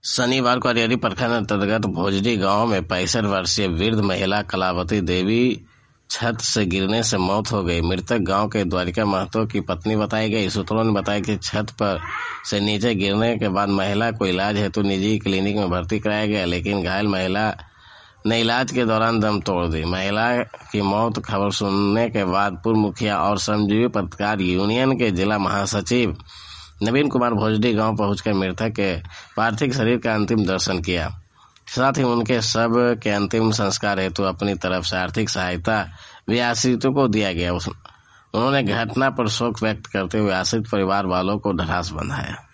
शनिवार को अरियरी प्रखंड अंतर्गत भोजडी गांव में 65 वर्षीय वृद्ध महिला कलावती देवी छत से गिरने से मौत हो गई। मृतक गांव के द्वारिका महतो की पत्नी बताई गई। सूत्रों ने बताया कि छत पर से नीचे गिरने के बाद महिला को इलाज हेतु निजी क्लिनिक में भर्ती कराया गया, लेकिन घायल महिला ने इलाज के दौरान दम तोड़ दी। महिला की मौत खबर सुनने के बाद पूर्व मुखिया और श्रमजीवी पत्रकार यूनियन के जिला महासचिव नवीन कुमार भोजडी गांव पहुंचकर मृतक के पार्थिव शरीर का अंतिम दर्शन किया। साथ ही उनके शव के अंतिम संस्कार हेतु अपनी तरफ से आर्थिक सहायता भी आश्रितों को दिया गया। उन्होंने घटना पर शोक व्यक्त करते हुए आश्रित परिवार वालों को ढाढ़स बंधाया।